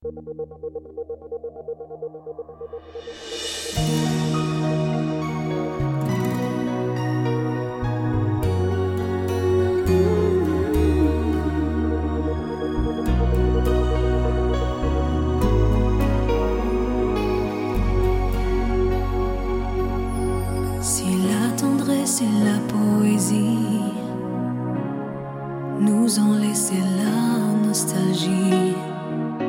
Si la tendresse et la poésie nous ont laissé la nostalgie,